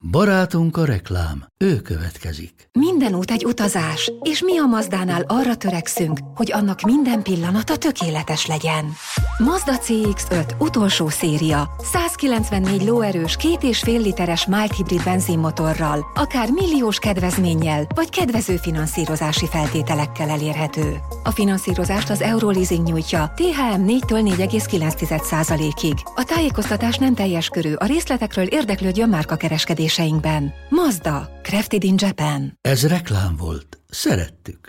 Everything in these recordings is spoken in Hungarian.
Barátunk a reklám, ő következik. Minden út egy utazás, és mi a Mazdánál arra törekszünk, hogy annak minden pillanata tökéletes legyen. Mazda CX-5 utolsó széria, 194 lóerős 2,5 literes mild hibrid benzinmotorral, akár milliós kedvezménnyel, vagy kedvező finanszírozási feltételekkel elérhető. A finanszírozást az Euroleasing nyújtja, THM 4-től 4,9%-ig. A tájékoztatás nem teljes körű, a részletekről érdeklődjön márkakereskedéseinkben. Mazda, crafted in Japan. Ez reklám volt. Szerettük.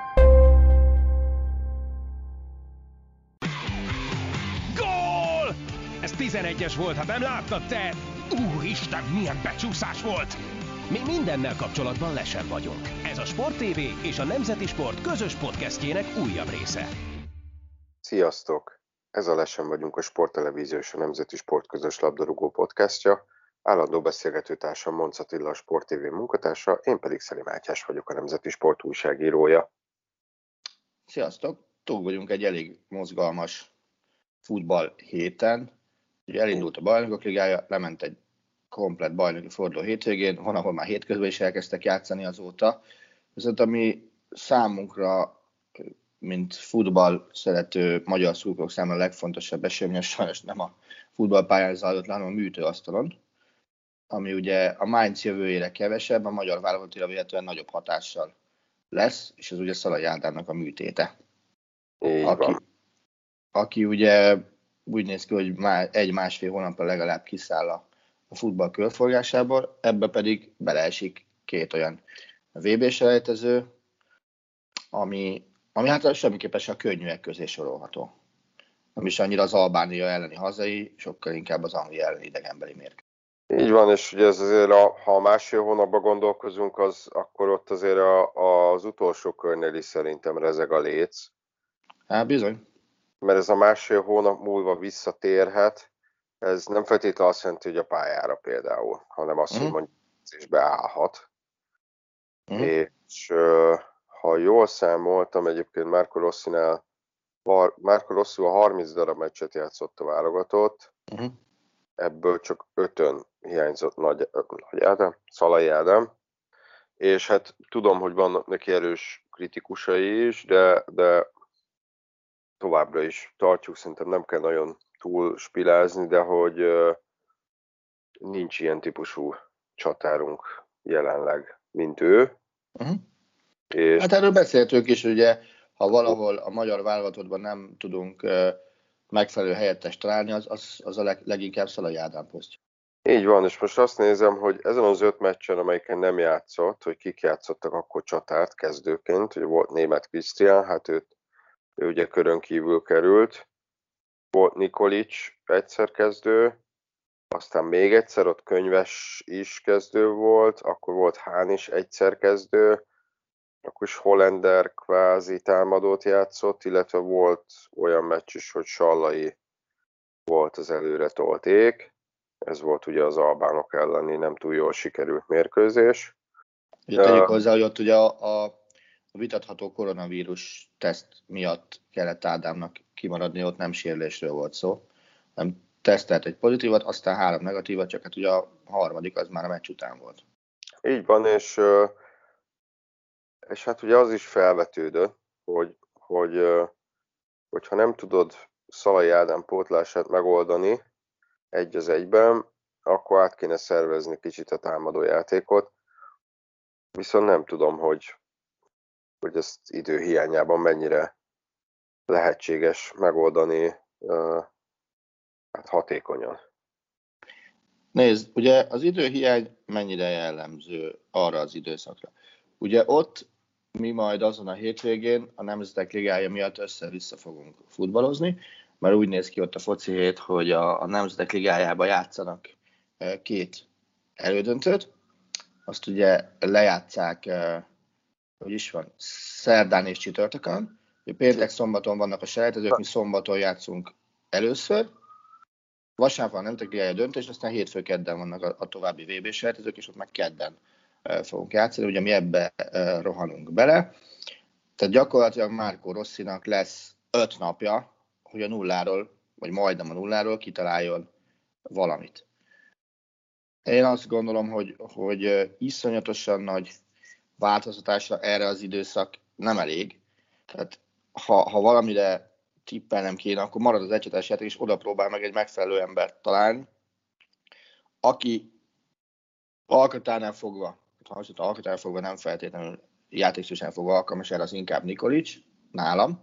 Gól! Ez 11-es volt, ha nem láttad te! Úristen, milyen becsúszás volt! Mi mindennel kapcsolatban lesen vagyunk. Ez a Sport TV és a Nemzeti Sport közös podcastjének újabb része. Sziasztok! Ez a Lesen vagyunk, a Sporttelevízió és a Nemzeti Sport közös labdarúgó podcastja. Állandó beszélgetőtársam Monc Attila, a Sport TV munkatársa, én pedig Szeli Mátyás vagyok, a Nemzeti Sport újságírója. Sziasztok! Túl vagyunk egy elég mozgalmas futball héten. Ugye elindult a Bajnokok Ligája, lement egy komplett bajnoki forduló hétvégén, van, ahol már hétközben is elkezdtek játszani azóta. Viszont ami számunkra, mint futball szerető magyar szurkolók számára a legfontosabb esemény, sajnos nem a futballpályán zajlott le, hanem a műtőasztalon, ami ugye a Mainz jövőjére kevesebb, a magyar válogatottra véletlenül nagyobb hatással lesz, és ez ugye Szalai Ádámnak a műtéte. Aki ugye úgy néz ki, hogy már 1-1,5 hónapra legalább kiszáll a futball körforgásából, ebbe pedig beleesik 2 olyan VB-selejtező, ami hát semmiképpen se a könnyűek közé sorolható. Nem is annyira az Albánia elleni hazai, sokkal inkább az Anglia elleni idegenbeli mérkőzés. Így van, és ugye ez azért, ha a másfél hónapban gondolkozunk, akkor ott azért az utolsó körnél is szerintem rezeg a léc. Hát bizony. Mert ez a másfél hónap múlva visszatérhet, ez nem feltétlenül azt jelenti, hogy a pályára például, hanem azt, hogy mondjuk is beállhat. És ha jól számoltam, egyébként Marco Rossival 30 darab meccset játszott a válogatott, ebből csak 5-ön hiányzott Nagy Ádám, Szalai Ádám, és hát tudom, hogy vannak neki erős kritikusai is, de továbbra is tartjuk, szerintem nem kell nagyon túl spilázni, de hogy nincs ilyen típusú csatárunk jelenleg, mint ő. És Hát erről beszéltünk is, ugye, ha valahol a magyar válogatottban nem tudunk megfelelő helyettest találni, az a leginkább Szalai Ádám posztja. Így van, és most azt nézem, hogy ezen az 5 meccsen, amelyiken nem játszott, hogy kik játszottak akkor csatárt kezdőként, hogy volt Németh Krisztián, hát ő ugye körön kívül került, volt Nikolić egyszer kezdő, aztán még egyszer ott Könyves is kezdő volt, akkor volt Hán is egyszer kezdő, akkor is Hollander kvázi támadót játszott, illetve volt olyan meccs is, hogy Sallai volt az előre tolték. Ez volt ugye az albánok elleni nem túl jól sikerült mérkőzés. Ugye tegyük hozzá, hogy ott ugye a vitatható koronavírus teszt miatt kellett Ádámnak kimaradni, ott nem sérülésről volt szó, hanem tesztelt egy pozitívat, aztán 3 negatívat, csak hát ugye a harmadik az már a meccs után volt. Így van, és hát ugye az is felvetődött, hogyha nem tudod Szalai Ádám pótlását megoldani egy az egyben, akkor át kéne szervezni kicsit a támadójátékot. Viszont nem tudom, hogy ezt idő hiányában mennyire lehetséges megoldani hatékonyan. Nézd, ugye az időhiány mennyire jellemző arra az időszakra. Ugye ott mi majd azon a hétvégén a Nemzetek Ligája miatt össze-vissza fogunk futballozni, mert úgy néz ki ott a foci hét, hogy a Nemzetek Ligájában játszanak 2 elődöntőt, azt ugye lejátszák, hogy is van, szerdán és csütörtökön, péntek, szombaton vannak a selejtezők, mi szombaton játszunk először, vasárnap a Nemzetek Ligája döntés, aztán hétfő-kedden vannak a további VB-selejtezők, és ott meg kedden fogunk játszani, ugye mi ebbe rohanunk bele. Tehát gyakorlatilag Marco Rossinak lesz 5 napja, hogy a nulláról, vagy majdnem a nulláról kitaláljon valamit. Én azt gondolom, hogy iszonyatosan nagy változtatásra erre az időszak nem elég. Tehát ha valamire tippelnem kéne, akkor marad az egyhetes játék, és oda próbál meg egy megfelelő embert találni, aki alkatánál fogva nem feltétlenül játékstílusán fogva alkalmas, erre az inkább Nikolic nálam,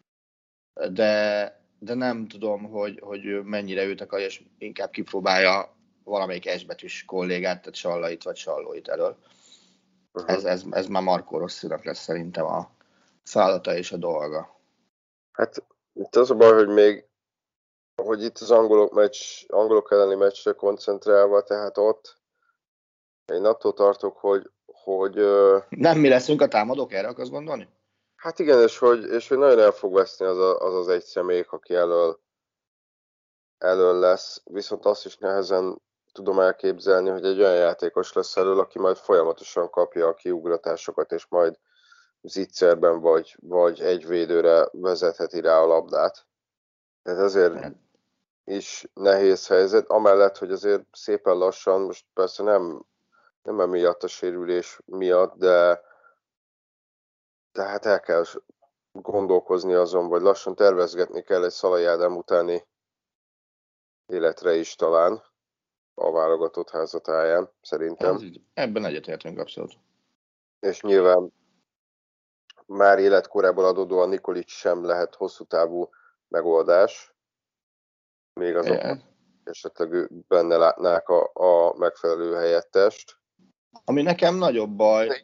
de nem tudom, hogy mennyire őt akarja, és inkább kipróbálja valamelyik S-betűs kollégát, tehát Sallait vagy Sallóit elől. Ez már Marco Rossinak lesz szerintem a feladata és a dolga. Hát itt az a baj, hogy itt az angolok elleni meccsre koncentrálva, tehát ott én attól tartok, hogy nem mi leszünk a támadók, erre akarsz gondolni? Hát igen, és hogy nagyon el fog veszni az egy személyik, aki elől lesz, viszont azt is nehezen tudom elképzelni, hogy egy olyan játékos lesz elől, aki majd folyamatosan kapja a kiugratásokat, és majd zicserben vagy egy védőre vezetheti rá a labdát. Tehát ezért is nehéz helyzet, amellett, hogy azért szépen lassan, most persze nem emiatt a sérülés miatt, de hát el kell gondolkozni azon, vagy lassan tervezgetni kell egy Szalai Ádám utáni életre is talán a válogatott házatáján, szerintem. Ebben egyetértünk abszolút. És nyilván már életkorából adódóan Nikolic sem lehet hosszú távú megoldás. Még azok esetleg benne látnák a megfelelő helyettest. Ami nekem nagyobb baj,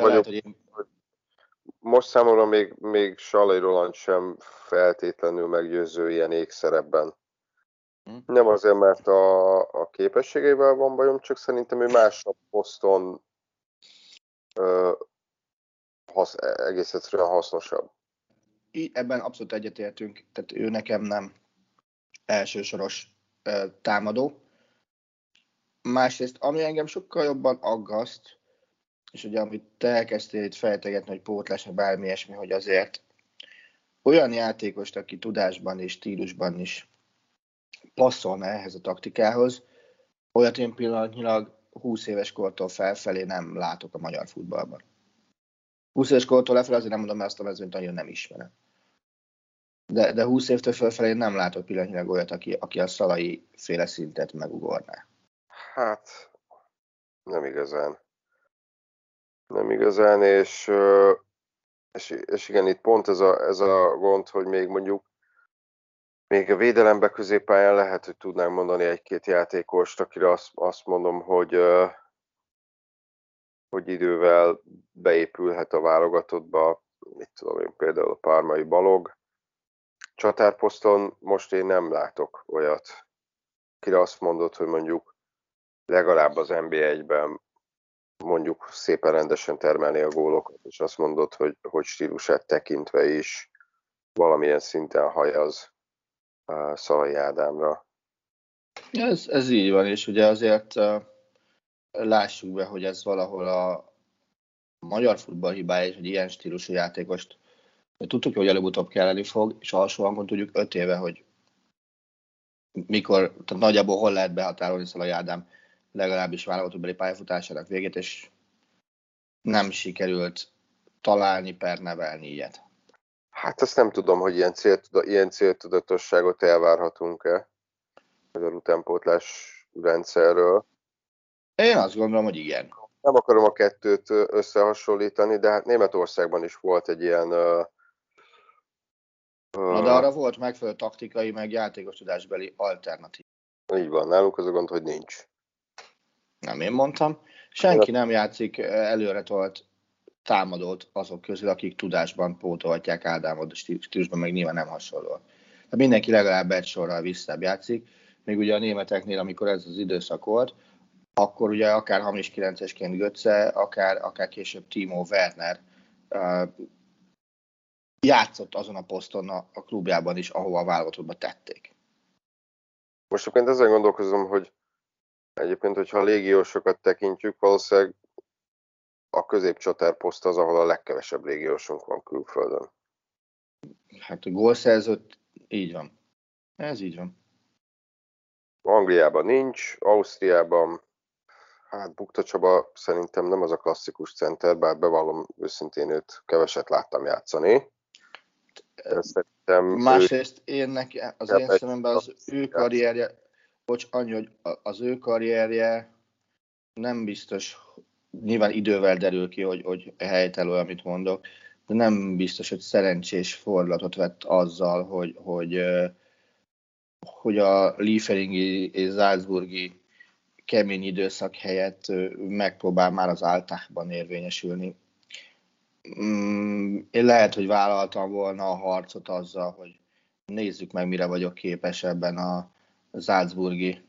most számomra még Sallai Roland sem feltétlenül meggyőző ilyen ékszerebben. Nem azért, mert a képességeivel van bajom, csak szerintem ő másabb poszton egész egyszerűen hasznosabb. Ebben abszolút egyetértünk, tehát ő nekem nem elsősoros támadó. Másrészt, ami engem sokkal jobban aggaszt, és ugye amit te elkezdtél itt fejtegetni, hogy pótlás, vagy bármi ilyesmi, hogy azért olyan játékost, aki tudásban és stílusban is passzolna ehhez a taktikához, olyat én pillanatnyilag 20 éves kortól felfelé nem látok a magyar futballban. 20 éves kortól lefelé azért nem mondom, mert azt a mezőnyt annyira nem ismerem. De 20 évtől felfelé nem látok pillanatnyilag olyat, aki a Szalai féle szintet megugorná. Hát, nem igazán. Nem igazán, és igen, itt pont ez a gond, hogy még mondjuk még a védelembe középpályán lehet, hogy tudnánk mondani egy-két játékost, akire azt mondom, hogy idővel beépülhet a válogatottba, mit tudom én, például a Pármai Balog. Csatárposzton most én nem látok olyat, akire azt mondod, hogy mondjuk legalább az NB1-ben mondjuk szépen rendesen termelni a gólokat, és azt mondod, hogy stílusát tekintve is valamilyen szinten hajaz Szalai Ádámra. Ez így van, és ugye azért lássuk be, hogy ez valahol a magyar futball hibája, és egy ilyen stílusú játékost tudtuk, hogy előbb-utóbb kelleni fog, és alsó hangon tudjuk 5 éve, hogy mikor, tehát nagyjából hol lehet behatárolni Szalai Ádám legalábbis válogatottbeli pályafutásának végét, és nem sikerült találni per nevelni ilyet. Hát azt nem tudom, hogy ilyen céltudatosságot elvárhatunk-e magyar utánpótlás rendszerről. Én azt gondolom, hogy igen. Nem akarom a kettőt összehasonlítani, de hát Németországban is volt egy ilyen... de arra volt megfelelő taktikai, meg játékos tudásbeli alternatív. Így van, nálunk az a gond, hogy nincs. Nem én mondtam. Senki nem játszik előretolt támadót azok közül, akik tudásban pótolhatják Ádámot, stílusban meg nyilván nem hasonló. Tehát mindenki legalább egy sorral visszább játszik. Még ugye a németeknél, amikor ez az időszak volt, akkor ugye akár hamis 9-esként Götze, akár később Timo Werner játszott azon a poszton a klubjában is, ahova a válogatottba tették. Most egyébként ezen gondolkozom, hogy egyébként, hogyha a légiósokat tekintjük, valószínűleg a középcsatárposzt az, ahol a legkevesebb légiósunk van külföldön. Hát a gólszerzőt így van. Ez így van. Angliában nincs, Ausztriában Hát Bukta Csaba szerintem nem az a klasszikus center, bár bevallom őszintén őt keveset láttam játszani. De szerintem másrészt az én szememben az ő karrierje, annyi, hogy az ő karrierje nem biztos, nyilván idővel derül ki, hogy helytálló, amit mondok, de nem biztos, hogy szerencsés fordulatot vett azzal, hogy a Lieferingi és Salzburgi kemény időszak helyett megpróbál már az Altachban érvényesülni. Én lehet, hogy vállaltam volna a harcot azzal, hogy nézzük meg, mire vagyok képes ebben a Salzburgi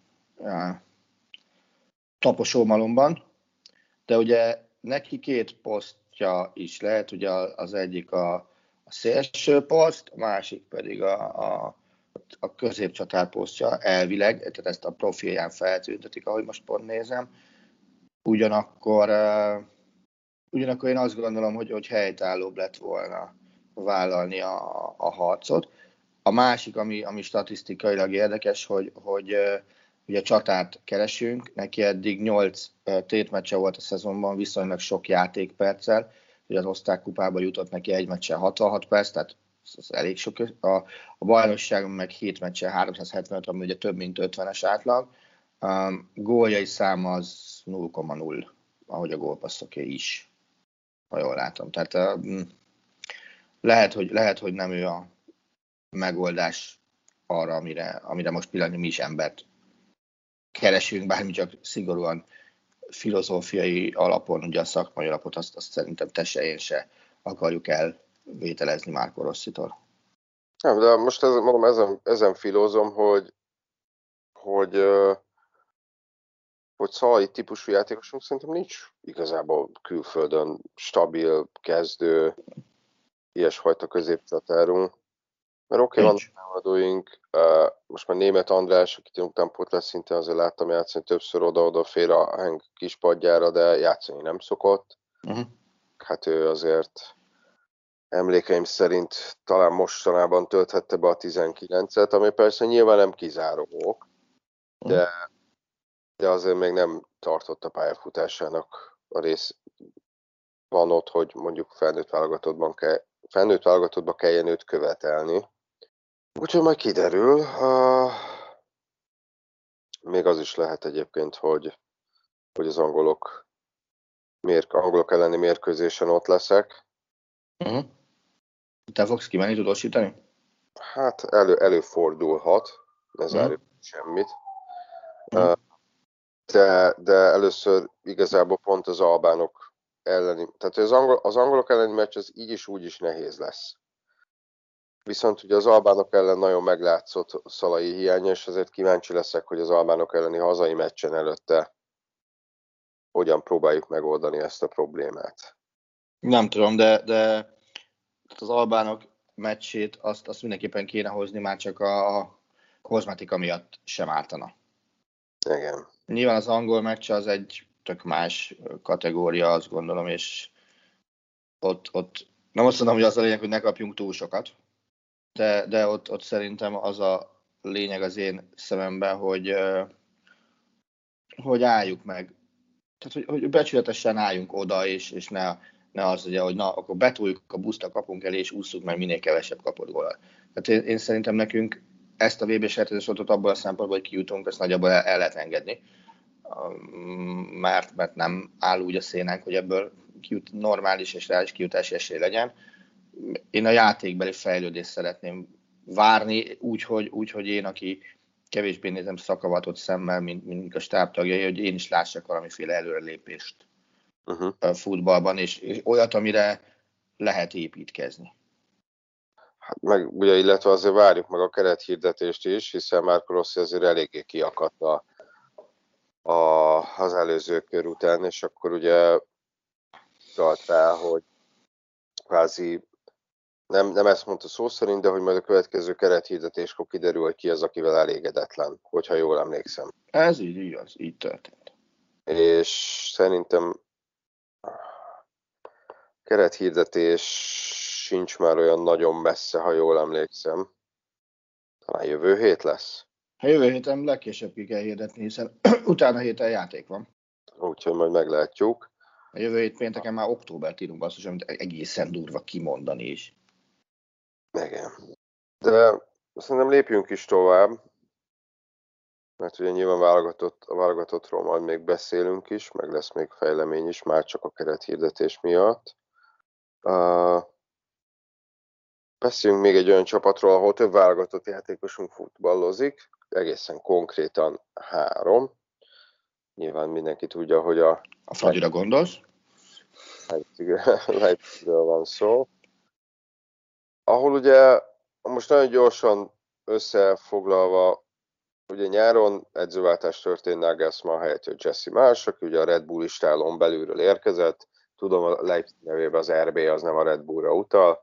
taposómalomban, de ugye neki két posztja is lehet, ugye az egyik a szélső poszt, a másik pedig a középcsatár posztja elvileg, tehát ezt a profilján feltüntetik, ahogy most pont nézem. Ugyanakkor én azt gondolom, hogy helytállóbb lett volna vállalni a harcot. A másik, ami statisztikailag érdekes, hogy ugye csatárt keresünk, neki eddig 8 tétmeccse volt a szezonban, viszonylag sok játékperccel, ugye az osztrák kupába jutott neki egy meccsen 66 perc, tehát ez elég sok. A bajnokságon meg 7 meccsen 375, ami ugye több mint 50-es átlag. Góljai száma az 0,0, ahogy a gólpasszoké is, ha jól látom. Tehát lehet, hogy nem ő a megoldás arra, amire most pillanatnyilag mi is embert keresünk, bármi csak szigorúan filozófiai alapon, ugye a szakmai alapot azt szerintem te se, én se akarjuk elvételezni Marco Rossitól. Nem, de most ezen filózom, hogy Szalai típusú játékosunk szerintem nincs igazából külföldön stabil, kezdő, ilyesfajta középcsatárunk. Mert oké, vannak támadóink, most már Németh András, akit én utánpótlás szintén azért láttam játszani többször oda-oda fér a Henk kispadjára, de játszani nem szokott. Hát ő azért emlékeim szerint talán mostanában tölthette be a 19-et, ami persze nyilván nem kizáró ok, de azért még nem tartott a pályafutásának a rész van ott, hogy mondjuk felnőtt válogatottba kelljen őt követelni. Úgyhogy majd kiderül. Még az is lehet egyébként, hogy az angolok elleni mérkőzésen ott leszek. Te fogsz kimenni tudósítani? Hát előfordulhat, ne zárjuk semmit. De először igazából pont az albánok elleni, tehát az angolok elleni meccs az így is úgy is nehéz lesz. Viszont ugye az albánok ellen nagyon meglátszott Szalai hiánya, és azért kíváncsi leszek, hogy az albánok elleni hazai meccsen előtte hogyan próbáljuk megoldani ezt a problémát. Nem tudom, de az albánok meccsét azt mindenképpen kéne hozni, már csak a kozmetika miatt sem ártana. Igen. Nyilván az angol meccs az egy tök más kategória, azt gondolom, és ott nem azt mondom, hogy az a lényeg, hogy ne kapjunk túl sokat, de ott szerintem az a lényeg az én szememben, hogy álljuk meg. Tehát, hogy becsületesen álljunk oda, és ne az, ugye, hogy na, akkor betoljuk a buszt a kapunk elé, és ússzuk meg minél kevesebb kapott góllal. Tehát én szerintem nekünk ezt a VB-s sortot abból a szempontból, hogy kijutunk, ezt nagyjából el lehet engedni. Mert nem áll úgy a szénánk, hogy ebből normális és reális kijutási esély legyen. Én a játékbeli fejlődést szeretném várni, úgy, hogy én, aki kevésbé nézem szakavatott szemmel, mint a stábtagjai, hogy én is lássak valamiféle előrelépést a futballban, és olyat, amire lehet építkezni. Hát meg ugye, illetve azért várjuk meg a kerethirdetést is, hiszen Marco Rossi azért eléggé kiakadt az előző kör után, és akkor ugye utalt rá, hogy kvázi nem ezt mondta szó szerint, de hogy majd a következő kerethirdetéskor kiderül, hogy ki az, akivel elégedetlen, hogyha jól emlékszem. Ez így igaz, így történt. És szerintem kerethirdetés sincs már olyan nagyon messze, ha jól emlékszem. Talán jövő hét lesz. Ha jövő héten legkésőbb ki kell hirdetni, hiszen utána héten játék van. úgyhogy majd meglátjuk. A jövő hét pénteken már októbert írunk, basszus, amit egészen durva kimondani is. Igen. De szerintem lépjünk is tovább, mert ugye nyilván a válogatottról majd még beszélünk is, meg lesz még fejlemény is, már csak a kerethirdetés miatt. Beszéljünk még egy olyan csapatról, ahol több válogatott játékosunk futballozik, egészen konkrétan 3. Nyilván mindenki tudja, hogy a Fagyira gondolsz? Leipzigről van szó. Ahol ugye most nagyon gyorsan összefoglalva, ugye nyáron edzőváltás történt Nagelsmann helyett, hogy Jesse Marsch, aki ugye a Red Bull istálon belülről érkezett. Tudom, a Leipzig nevében az RB az nem a Red Bullra utal.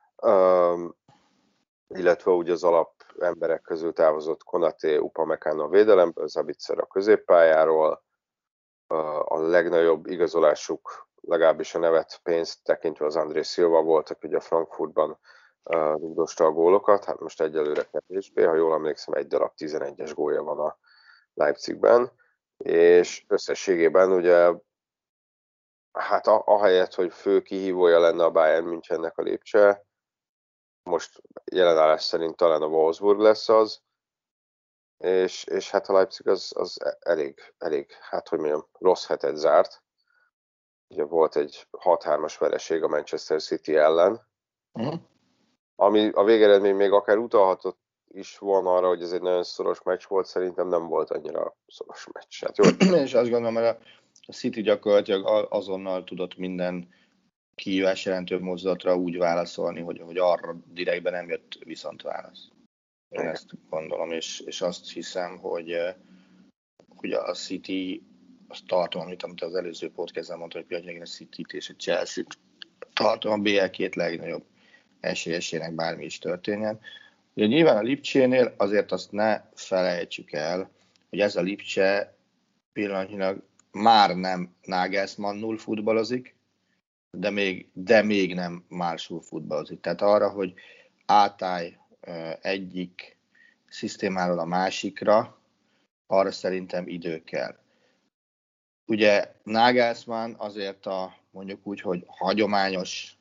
Illetve ugye az alap emberek közül távozott Konaté, Upamecano a védelemből, Sabitzer a középpályáról. A legnagyobb igazolásuk, legalábbis a nevet, pénzt tekintve az André Silva volt, aki ugye a Frankfurtban rúgdosta a gólokat, hát most egyelőre kevésbé, ha jól emlékszem, egy darab 11-es gólja van a Leipzigben, és összességében ugye, hát ahelyett, hogy fő kihívója lenne a Bayern Münchennek a Lipcse, most jelenállás szerint talán a Wolfsburg lesz az, és hát a Leipzig az elég, hát hogy mondjam, rossz hetet zárt. Ugye volt egy 6-3-as vereség a Manchester City ellen, ami a végeredmény még akár utalhatott is volna arra, hogy ez egy nagyon szoros meccs volt, szerintem nem volt annyira szoros meccs. Hát jó. Én is azt gondolom, hogy a City gyakorlatilag azonnal tudott minden kihívás jelentő mozdulatra úgy válaszolni, hogy arra direktben nem jött viszont válasz. Én ezt gondolom, és azt hiszem, hogy a City, azt tartom, amit az előző podcastben mondta, hogy például a City-t és a Chelsea-t tartom a BL 2 legnagyobb esélyesének bármi is történjen. Ugye nyilván a Lipcsénél azért azt ne felejtsük el, hogy ez a Lipcse pillanatnyilag már nem Nagelsmann-nul futballozik, de még nem Marschul futballozik. Tehát arra, hogy átállj egyik szisztémáról a másikra, arra szerintem idő kell. Ugye Nagelsmann azért mondjuk úgy, hogy hagyományos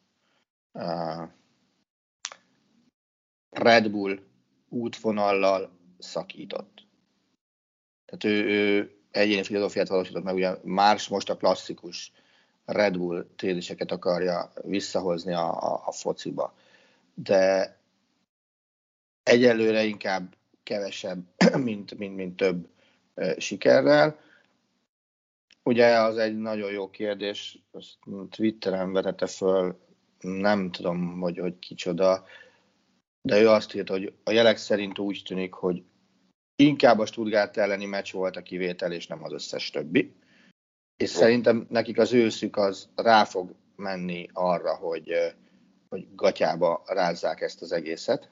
Red Bull útvonallal szakított. Tehát ő egyéni filozófiát valósított meg, ugye Marsch most a klasszikus Red Bull téziseket akarja visszahozni a fociba. De egyelőre inkább kevesebb, mint több sikerrel. Ugye az egy nagyon jó kérdés, azt Twitteren vetette föl, nem tudom, hogy kicsoda, de ő azt írta, hogy a jelek szerint úgy tűnik, hogy inkább a Stuttgart elleni meccs volt a kivétel, és nem az összes többi. És szerintem nekik az őszük az rá fog menni arra, hogy gatyába rázzák ezt az egészet,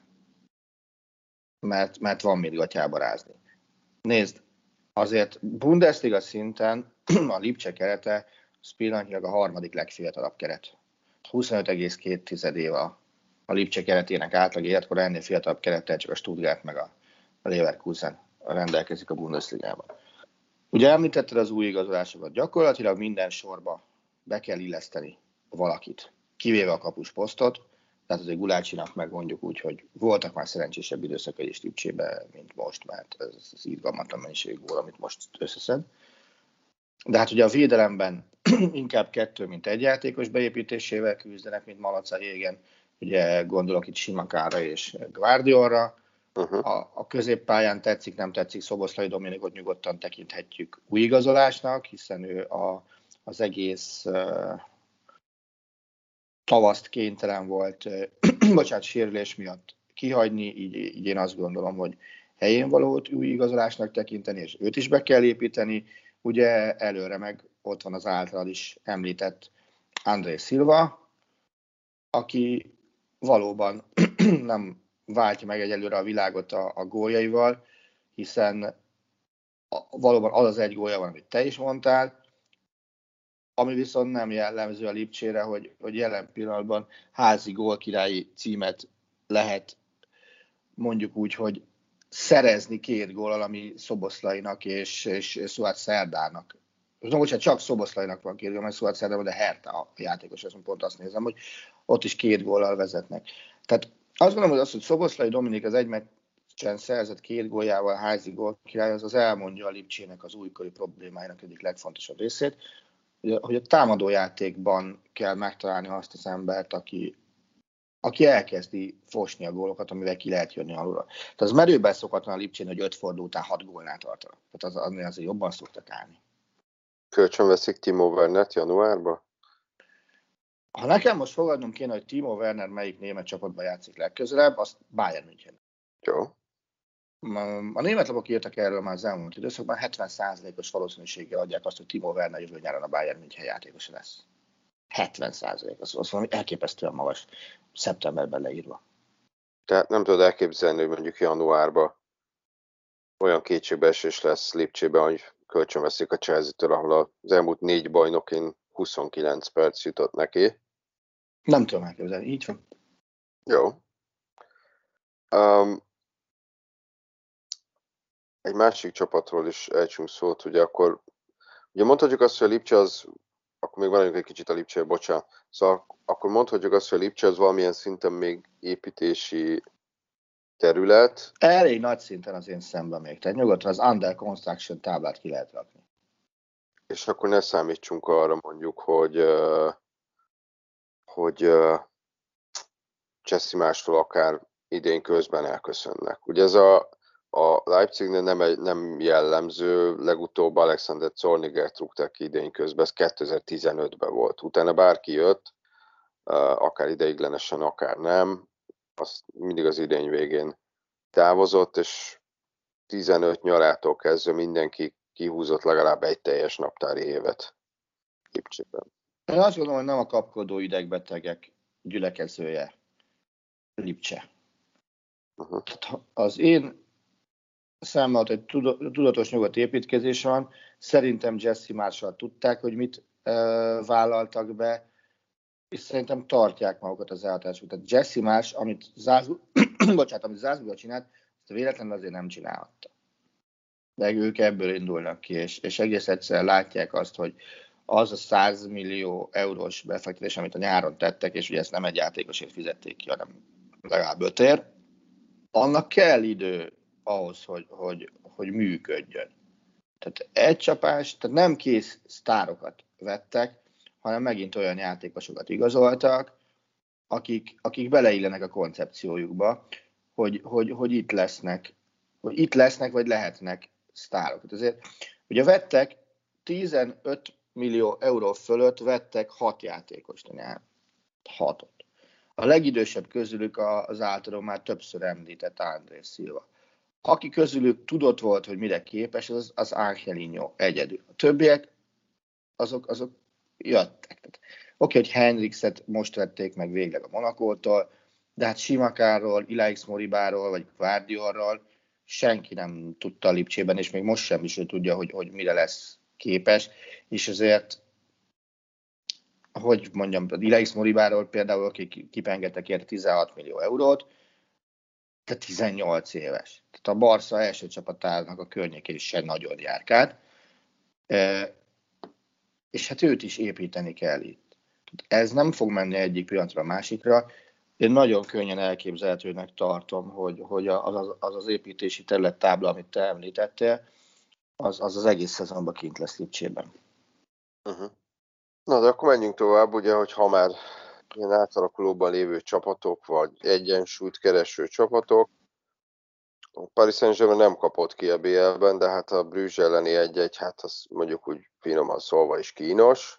mert van mit gatyába rázni. Nézd, azért Bundesliga szinten a Lipcse kerete az pillanatnyilag a 3. legfiatalabb keret. 25,2 év a Lipcse keretének átlag életkor, ennél fiatalabb kerettel csak a Stuttgart meg a Leverkusen rendelkezik a Bundesligában. Ugye említetted az új igazolásokat, gyakorlatilag minden sorba be kell illeszteni valakit, kivéve a kapus posztot, tehát azért Gulácsinak megmondjuk úgy, hogy voltak már szerencsésebb időszakai is Lipcsében, mint most, mert ez az irgalmatlan mennyiség gól, amit most összeszed. De hát ugye a védelemben inkább 2, mint 1 játékos beépítésével küzdenek, mint Malaca Jégen, ugye gondolok itt Simakára és Guardiolra. A középpályán tetszik, nem tetszik, Szoboszlai Dominikot nyugodtan tekinthetjük új igazolásnak, hiszen ő az egész tavaszt kénytelen volt, sérülés miatt kihagyni, így én azt gondolom, hogy helyén valót új igazolásnak tekinteni, és őt is be kell építeni. Ugye előre meg ott van az általad is említett André Silva, aki valóban nem váltja meg egyelőre a világot a góljaival, hiszen valóban az 1 gólja van, amit te is mondtál, ami viszont nem jellemző a Lipcsére, hogy jelen pillanatban házi gólkirályi címet lehet mondjuk úgy, hogy szerezni 2 góllal, ami Szoboszlainak és Suárez Szerdának bocsánat, csak Szoboszlainak van 2 gól, mert Suárez de Hertha a játékos, ezt pont azt nézem, hogy ott is 2 góllal vezetnek. Tehát azt gondolom, hogy az, hogy Szoboszlai Dominik az egy meccsen szerzett 2 góljával házi gólkirály, az elmondja a Lipcsének az újkori problémáinak egyik legfontosabb részét, hogy a támadójátékban kell megtalálni azt az embert, aki elkezdi fosni a gólokat, amivel ki lehet jönni alulra. Tehát az merőben szokatlan a Lipcsén, hogy 5 forduló után 6 gólnál tartanak. Tehát azért jobban szoktak állni. Kölcsön veszik Timo Wernert januárba? Ha nekem most fogadnom kéne, hogy Timo Werner melyik német csapatban játszik legközelebb, azt Bayern München. Jó. A német lapok írtak erről már az elmúlt időszakban, 70%-os valószínűséggel adják azt, hogy Timo Werner jövő nyáron a Bayern München játékosa lesz. 70%, az valami elképesztően magas, szeptemberben leírva. Tehát nem tudod elképzelni, hogy mondjuk januárban olyan kétségbeesés lesz Lipcsében, hogy kölcsönveszik a Chelsea-től, ahol az elmúlt 4 bajnokin 29 perc jutott neki. Nem tudom elképzelni, így van. Jó. Egy másik csapatról is ejtsünk szót, ugye mondhatjuk azt, hogy a Lipcse az, akkor még maradjunk egy kicsit a Lipcse, bocsánat. Szóval akkor mondhatjuk azt, hogy a Lipcse az valamilyen szinten még építési terület. Elég nagy szinten az én szemben még. Tehát nyugodtan az under construction táblát ki lehet rakni. És akkor ne számítsunk arra mondjuk, hogy Jesse Marsch-tól akár idén közben elköszönnek. Ugye ez a Leipzignél nem jellemző, legutóbb Alexander Zornigert rúgták ki idén közben, ez 2015-ben volt. Utána bárki jött, akár ideiglenesen, akár nem, az mindig az idény végén távozott, és 15 nyarától kezdve mindenki kihúzott legalább egy teljes naptári évet Lipcsében. Én azt gondolom, hogy nem a kapkodó idegbetegek gyülekezője Lipcse. Uh-huh. Az én számomra egy tudatos nyugati építkezés van. Szerintem Jesse Marschall tudták, hogy mit vállaltak be, és szerintem tartják magukat az elhatárosok. Tehát Jesse Marsch, amit Salzburgban csinált, ezt véletlenül azért nem csinálhatta. De ők ebből indulnak ki, és egész egyszerűen látják azt, hogy az a 100 millió eurós befektetés, amit a nyáron tettek, és ugye ezt nem egy játékosért fizették ki, hanem legalább 5-ért, annak kell idő ahhoz, hogy működjön. Tehát egy csapás, tehát nem kész sztárokat vettek, hanem megint olyan játékosokat igazoltak, akik beleillenek a koncepciójukba, hogy itt lesznek, vagy lehetnek sztárok. Azért ugye vettek 15 millió euró fölött vettek 6 játékost a nyáron. 6-ot. A legidősebb közülük az általában már többször említett Andrés Silva. Aki közülük tudott volt, hogy mire képes, az Angelino egyedül. A többiek, azok jöttek. Oké, hogy Henrikset most vették meg végleg a Monakótól, de hát Simakáról, Ilaix Moribáról, vagy Guardiolról senki nem tudta a Lipcsében, és még most sem is ő tudja, hogy mire lesz képes, és azért, hogy mondjam, Ilaix Moribáról például, aki kipengettek érte 16 millió eurót, de 18 éves. Tehát a Barca első csapatának a környékén is se nagyon járkált, és hát őt is építeni kell itt. Ez nem fog menni egyik pillanatra a másikra. Én nagyon könnyen elképzelhetőnek tartom, hogy az építési területtábla, amit te említettél, az egész szezonban kint lesz Lipcsében. Uh-huh. Na, de akkor menjünk tovább, ugye, hogy ha már ilyen átalakulóban lévő csapatok, vagy egyensúlyt kereső csapatok, a Paris Saint-Germain nem kapott ki a BL-ben, de hát a Bruges elleni 1-1, hát az mondjuk úgy finoman szólva is kínos.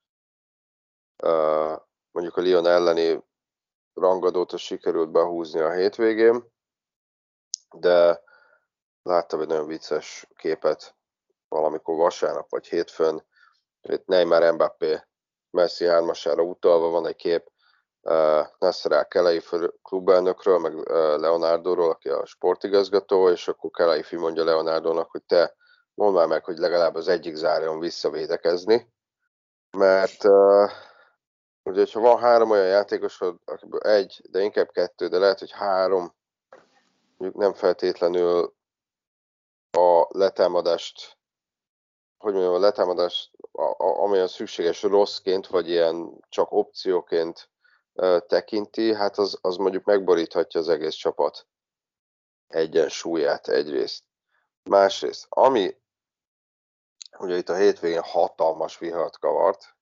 Mondjuk a Lyon elleni rangadót sikerült behúzni a hétvégén, de láttam egy nagyon vicces képet valamikor vasárnap vagy hétfőn, itt Neymar, Mbappé, Messi 3-asára utalva van egy kép Nasser Al-Khelaifi klubelnökről, meg Leonardoról, aki a sportigazgató, és akkor Khelaifi mondja Leonardónak, hogy te mondd már meg, hogy legalább az egyik zárjon visszavédekezni, mert ugye, ha van 3 olyan játékosod, akiből 1, de inkább 2, de lehet, hogy 3, mondjuk nem feltétlenül a letámadást hogy mondjam, a letámadás, amilyen szükséges rosszként, vagy ilyen csak opcióként tekinti, hát az mondjuk megboríthatja az egész csapat egyensúlyát egyrészt. Másrészt, ami ugye itt a hétvégén hatalmas vihart kavart,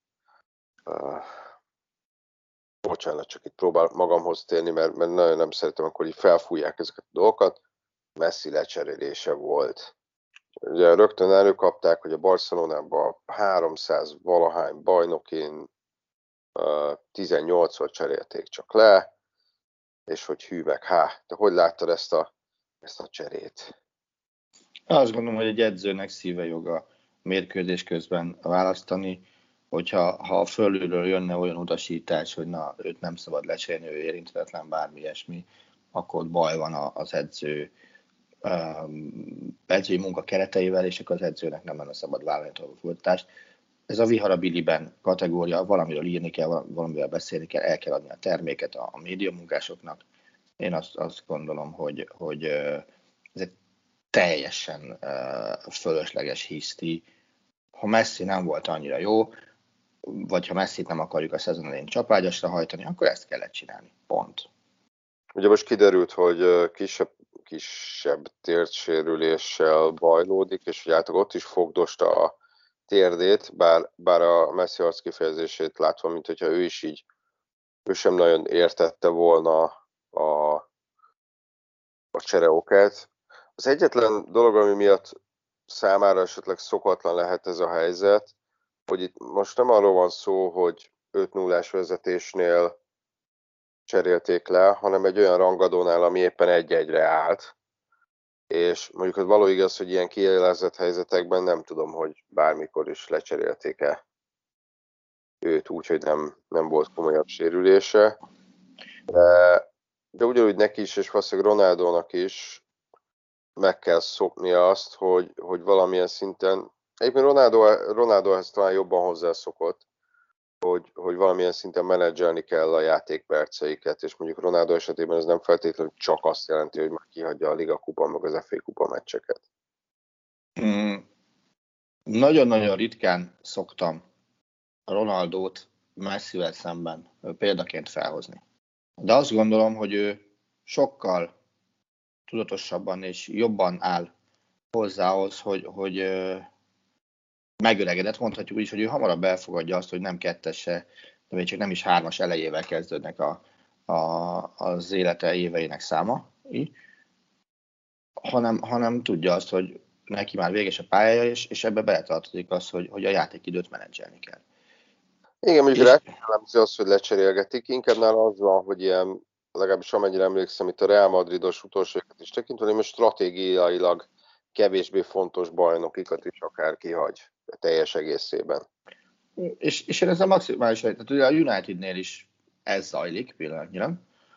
bocsánat, csak itt próbál magamhoz térni, mert nagyon nem szeretem, akkor így felfújják ezeket a dolgokat, Messi lecserélése volt. Ugye rögtön előkapták, hogy a Barcelonában 300 valahány bajnokin 18-szor cserélték csak le, és hogy hű meg há. De hogy láttad ezt a cserét? Azt gondolom, hogy egy edzőnek szíve joga mérkőzés közben választani, hogyha fölülről jönne olyan utasítás, hogy na, őt nem szabad lecserélni, ő érintetlen, bármi ilyesmi, akkor baj van az edzői munka kereteivel, és akkor az edzőnek nem lenne szabad vállalni a folytatást. Ez a viharabiliben kategória, valamiről írni kell, valamivel beszélni kell, el kell adni a terméket a médiamunkásoknak. Én azt gondolom, hogy ez egy teljesen fölösleges hiszti. Ha Messi nem volt annyira jó, vagy ha Messit nem akarjuk a szezon elején csapágyasra hajtani, akkor ezt kellett csinálni. Pont. Ugye most kiderült, hogy kisebb térdsérüléssel bajlódik, és hogy általában ott is fogdosta a térdét, bár a Messi arc kifejezését látva, mint hogyha ő sem nagyon értette volna a csereokát. Az egyetlen dolog, ami miatt számára esetleg szokatlan lehet ez a helyzet, hogy itt most nem arról van szó, hogy 5-0-ás vezetésnél cserélték le, hanem egy olyan rangadónál, ami éppen 1-1-re állt. És mondjuk az való igaz, hogy ilyen kiélezett helyzetekben nem tudom, hogy bármikor is lecserélték-e őt úgy, hogy nem volt komolyabb sérülése. De ugyanúgy neki is, és valószínűleg Ronaldónak is meg kell szoknia azt, hogy valamilyen szinten, egyébként Ronaldohez talán jobban hozzászokott, hogy valamilyen szinten menedzselni kell a játékperceiket, és mondjuk Ronaldo esetében ez nem feltétlenül csak azt jelenti, hogy már kihagyja a Liga Kupa meg az FA Kupa meccseket. Nagyon-nagyon ritkán szoktam Ronaldót Messivel szemben példaként felhozni. De azt gondolom, hogy ő sokkal tudatosabban és jobban áll hozzához, hogy megöregedett, mondhatjuk is, hogy ő hamarabb elfogadja azt, hogy nem kettese, de még csak nem is 3-as elejével kezdődnek az élete éveinek száma, hanem tudja azt, hogy neki már véges a pályája, és ebbe beletartozik az, hogy a játékidőt menedzselni kell. Igen, mondjuk jellemző az, hogy lecserélgetik, inkább nála az van, hogy ilyen, legalábbis amennyire emlékszem, itt a Real Madridos utolsókat is tekintve, hogy most stratégiailag kevésbé fontos bajnokikat is akár kihagy teljes egészében. És én ezzel maximálisan, tehát ugye a Unitednél is ez zajlik pillanatnyilag.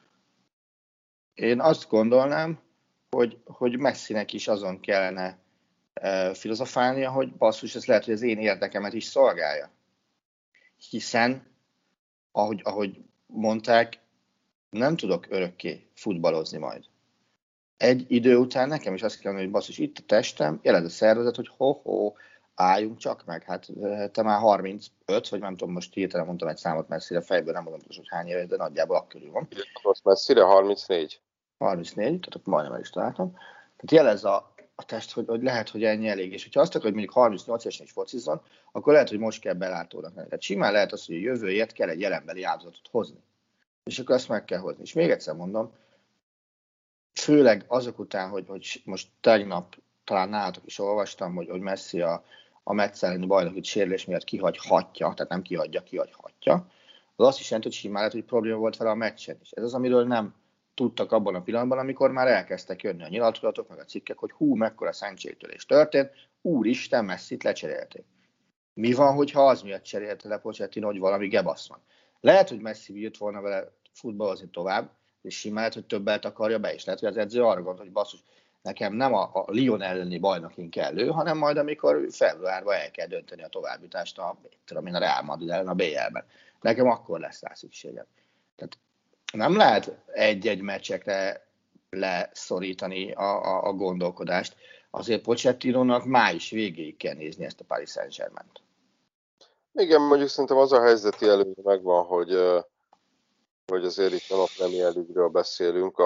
Én azt gondolnám, hogy Messinek is azon kellene filozofálnia, hogy basszus, ez lehet, hogy az én érdekemet is szolgálja. Hiszen, ahogy mondták, nem tudok örökké futballozni majd. Egy idő után nekem is azt kell mondani, hogy basszus, itt a testem, jelent a szervezet, hogy álljunk csak meg. Hát te már 35, vagy nem tudom, most hirtelen mondtam egy számot Messire, fejből nem mondom, hogy hány éve, de nagyjából akkörül van. Most Messire 34. 34, tehát majdnem el is találtam. Tehát jelez a test, hogy lehet, hogy ennyi elég. És hogyha azt akar, hogy mondjuk 38 évesen is focizzon, akkor lehet, hogy most kell belátónak lenni. Tehát simán lehet az, hogy a jövőért kell egy jelenbeli áldozatot hozni. És akkor azt meg kell hozni. És még egyszer mondom, főleg azok után, hogy most tegnap talán nálatok is olvastam, hogy Messi a Metz-elleni bajnoki sérülés miatt kihagyhatja, tehát nem kihagyhatja, az azt is jelenti, hogy simán lehet, hogy probléma volt vele a meccsen is. Ez az, amiről nem tudtak abban a pillanatban, amikor már elkezdtek jönni a nyilatkozatok, meg a cikkek, hogy mekkora szentségtörés történt, úristen, Messit lecserélték. Mi van, hogyha az miatt cserélte le Pochettino, hogy valami gebasz van? Lehet, hogy Messi jött volna vele futballozni tovább, és simán lehet, hogy többet akarja be, és lehet, hogy az edző arra gondol, hogy basszus, nekem nem a Lyon elleni bajnokin kellő, hanem majd amikor februárban el kell dönteni a továbbjutást a Real Madrid ellen a BL-ben. Nekem akkor lesz rá szükségem. Tehát nem lehet egy-egy meccsekre leszorítani a gondolkodást. azért Pochettinónak május végéig kell nézni ezt a Paris Saint-Germaint. Igen, mondjuk szerintem az a helyzeti előny megvan, hogy azért itt nem a Premier League-ről beszélünk,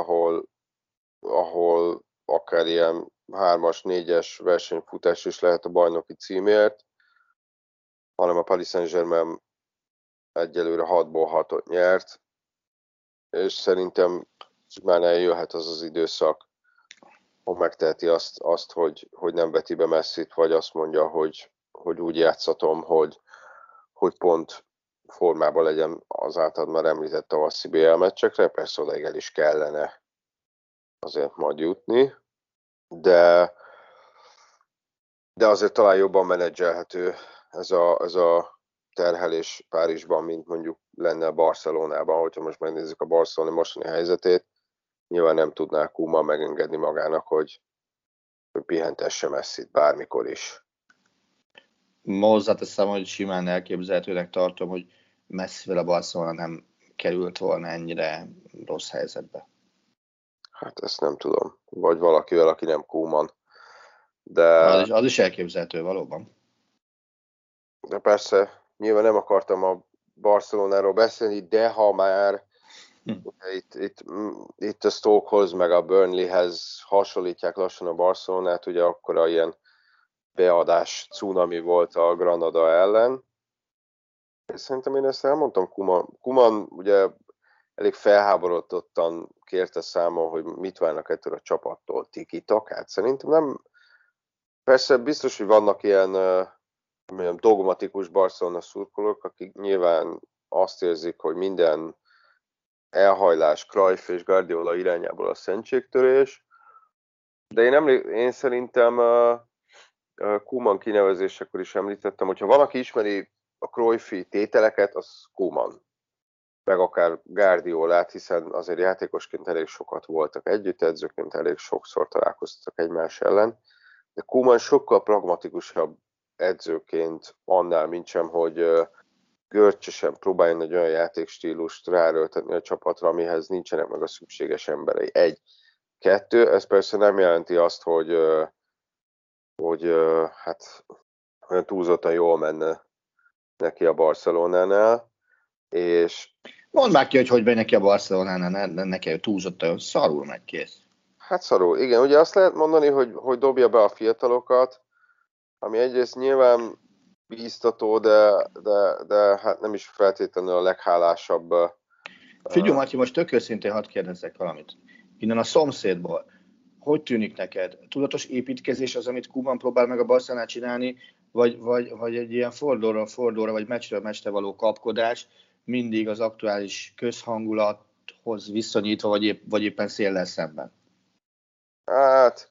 ahol akár ilyen 3-as, 4-es versenyfutás is lehet a bajnoki címért, hanem a Paris Saint-Germain egyelőre 6-ból 6-ot nyert, és szerintem már eljöhet az időszak, ha megteheti azt hogy nem veti be Messit, vagy azt mondja, hogy úgy játszatom, hogy pont formában legyen az általad már említett tavaszi BL meccsekre, persze odaig el is kellene azért majd jutni, de azért talán jobban menedzselhető ez a terhelés Párizsban, mint mondjuk lenne a Barcelonában. Hogyha most megnézzük a Barcelona mostani helyzetét, nyilván nem tudná Koeman megengedni magának, hogy pihentesse Messit bármikor is. Hozzáteszem, hogy simán elképzelhetőnek tartom, hogy Messivel a Barcelona nem került volna ennyire rossz helyzetbe. Hát ezt nem tudom. Vagy valakivel, aki nem Koeman. De Az is elképzelhető valóban. De persze, nyilván nem akartam a Barcelonáról beszélni, de ha már itt a Stokehoz meg a Burnleyhez hasonlítják lassan a Barcelonát, ugye akkora ilyen beadás cunami volt a Granada ellen. És szerintem én ezt elmondtam Koeman ugye elég felháborodottan kérte számon, hogy mit várnak ettől a csapattól, tiki-takát. Szerintem nem. Persze biztos, hogy vannak ilyen dogmatikus Barcelona szurkolók, akik nyilván azt érzik, hogy minden elhajlás Cruyff és Guardiola irányából a szentségtörés, de én szerintem Koeman kinevezésekor is említettem, hogyha valaki ismeri a Cruyffi tételeket, az Koeman, meg akár Guardiolát, hiszen azért játékosként elég sokat voltak együtt, edzőként elég sokszor találkoztak egymás ellen, de Koeman sokkal pragmatikusabb edzőként annál, mintsem, hogy görcsösen próbáljon egy olyan játékstílust ráerőltetni a csapatra, amihez nincsenek meg a szükséges emberei. 1. 2, ez persze nem jelenti azt, hogy hát olyan túlzottan jól menne neki a Barcelonánál, és Mondd már ki, hogy megy neki a Barcelonánál, neki túlzottan szarul megy, kész. Hát szarul. Igen, ugye azt lehet mondani, hogy dobja be a fiatalokat, ami egyrészt nyilván bíztató, de hát nem is feltétlenül a leghálásabb. Figyelj, Matyi, most tök őszintén hadd kérdezzek valamit. Innen a szomszédból, hogy tűnik neked? Tudatos építkezés az, amit Koeman próbál meg a Barcelonát csinálni, vagy egy ilyen fordulóra, vagy meccsről meccsre való kapkodás, mindig az aktuális közhangulathoz viszonyítva, vagy éppen széllel szemben? Hát,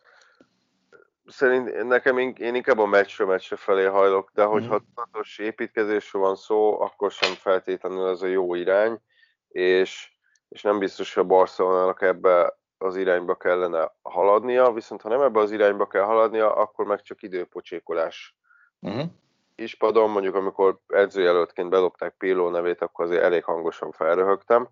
nekem én inkább a meccsre felé hajlok, de hogyha tudatos építkezésről van szó, akkor sem feltétlenül ez a jó irány, és nem biztos, hogy a Barcelonának ebbe az irányba kellene haladnia, viszont ha nem ebbe az irányba kell haladnia, akkor meg csak időpocsékolás. Ispadon, mondjuk amikor edzőjelöltként bedobták Pirlo nevét, akkor azért elég hangosan felröhögtem.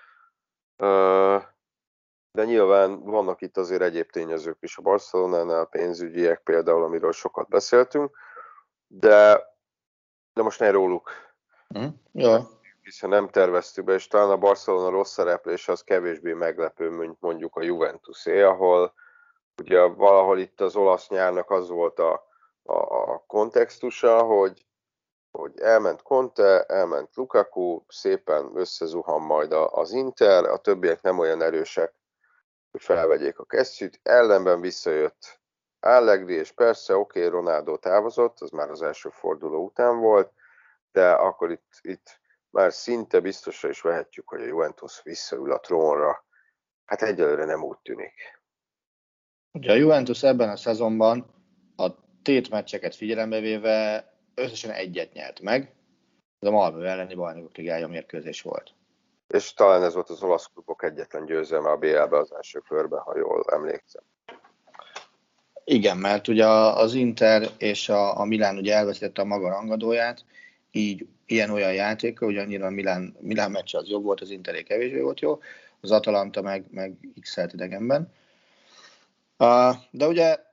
De nyilván vannak itt azért egyéb tényezők is a Barcelonánál, pénzügyiek például, amiről sokat beszéltünk, de most ne róluk. Ja. Hiszen nem terveztük be, és talán a Barcelona rossz szereplése az kevésbé meglepő, mint mondjuk a Juventusé, ahol ugye valahol itt az olasz nyárnak az volt a kontextusa, hogy elment Conte, elment Lukaku, szépen összezuhan majd az Inter, a többiek nem olyan erősek, hogy felvegyék a kesztyűt, ellenben visszajött Allegri, és persze oké, Ronaldo távozott, az már az első forduló után volt, de akkor itt már szinte biztosra is vehetjük, hogy a Juventus visszaül a trónra. Hát egyelőre nem úgy tűnik. Ugye a Juventus ebben a szezonban a tétmeccseket figyelembe véve összesen 1 nyert meg. Ez a Malmö elleni Bajnokok Ligája mérkőzés volt. És talán ez volt az olasz klubok egyetlen győzelme a BL-be az első körben, ha jól emlékszem. Igen, mert ugye az Inter és a Milán ugye elveszítette a maga rangadóját, így ilyen-olyan játéka, ugye annyira a Milán meccse az jobb volt, az Interé kevésbé volt jó, az Atalanta meg x-elt idegenben. De ugye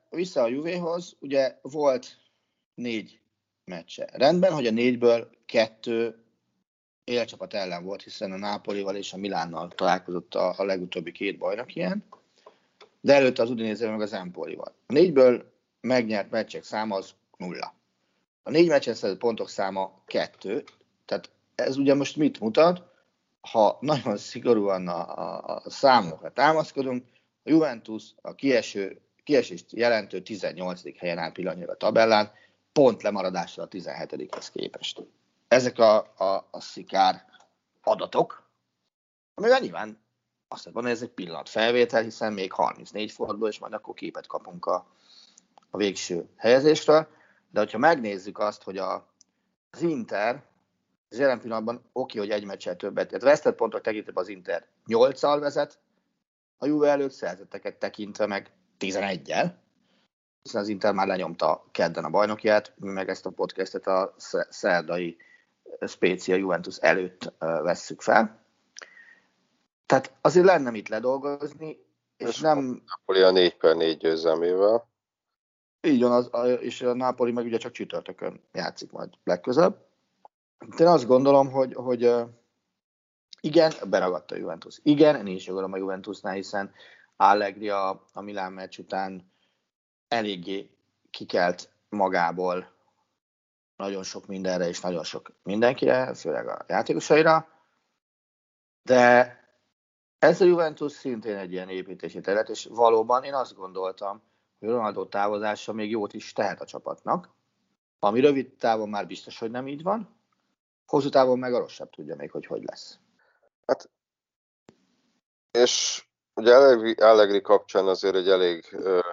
vissza a Juvéhoz, ugye volt 4 meccse. Rendben, hogy a 4-ből 2 élcsapat ellen volt, hiszen a Napolival és a Milánnal találkozott a legutóbbi 2 bajnokiján, de előtte az Udinézével meg az Empolival. A 4-ből megnyert meccsek száma az 0. A 4 meccsen szerzett pontok száma 2, tehát ez ugye most mit mutat? Ha nagyon szigorúan a számokra támaszkodunk, a Juventus a kiesést jelentő 18. helyen áll pillanatnyilag a tabellán, pont lemaradással a 17-hez képest. Ezek a szikár adatok, amivel nyilván azt mondom, hogy ez egy pillanat felvétel, hiszen még 34 fordul, és majd akkor képet kapunk a végső helyezésről. De hogyha megnézzük azt, hogy az Inter, az jelen pillanatban oké, hogy egy meccsel többet, tehát vesztett pontok tekintve az Inter 8-al vezet, a Juve előtt szerzetteket tekintve meg 11-jel, hiszen az Inter már lenyomta kedden a bajnokját, mi meg ezt a podcastet a szerdai Spezia Juventus előtt vesszük fel. Tehát azért lenne mit ledolgozni, és nem... Napoli a 4/4 győzelmével. Így van, és a Napoli meg ugye csak csütörtökön játszik majd legközelebb. Én azt gondolom, hogy igen, beragadt a Juventus. Igen, én is jogolom a Juventusnál, hiszen Allegri a Milán meccs után eléggé kikelt magából nagyon sok mindenre és nagyon sok mindenkire, főleg a játékosaira. De ez a Juventus szintén egy ilyen építési terület, és valóban én azt gondoltam, hogy Ronaldo távozása még jót is tehet a csapatnak, ami rövid távon már biztos, hogy nem így van, hosszú távon meg a rosszabb tudja még, hogy lesz. Hát, és ugye Allegri kapcsán azért egy elég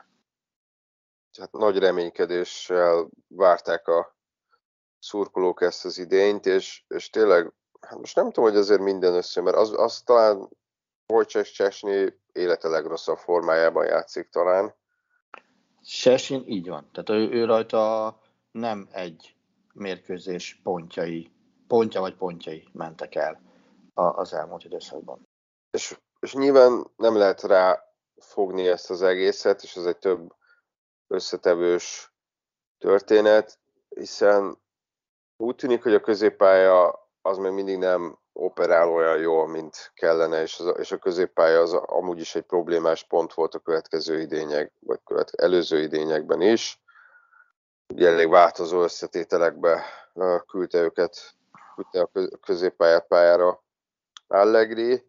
nagy reménykedéssel várták a szurkolók ezt az idényt, és tényleg, hát most nem tudom, hogy azért minden mert az talán Wojciech Szczesny élete legrosszabb formájában játszik talán. Szczesny így van. Tehát ő rajta nem egy mérkőzés pontjai mentek el az elmúlt időszakban. És nyilván nem lehet rá fogni ezt az egészet, és ez egy több összetevős történet, hiszen úgy tűnik, hogy a középpálya az még mindig nem operál olyan jól, mint kellene, és a középpálya az amúgy is egy problémás pont volt a következő idények, vagy előző idényekben is. Ugye elég változó összetételekbe küldte a középpályát pályára Allegri.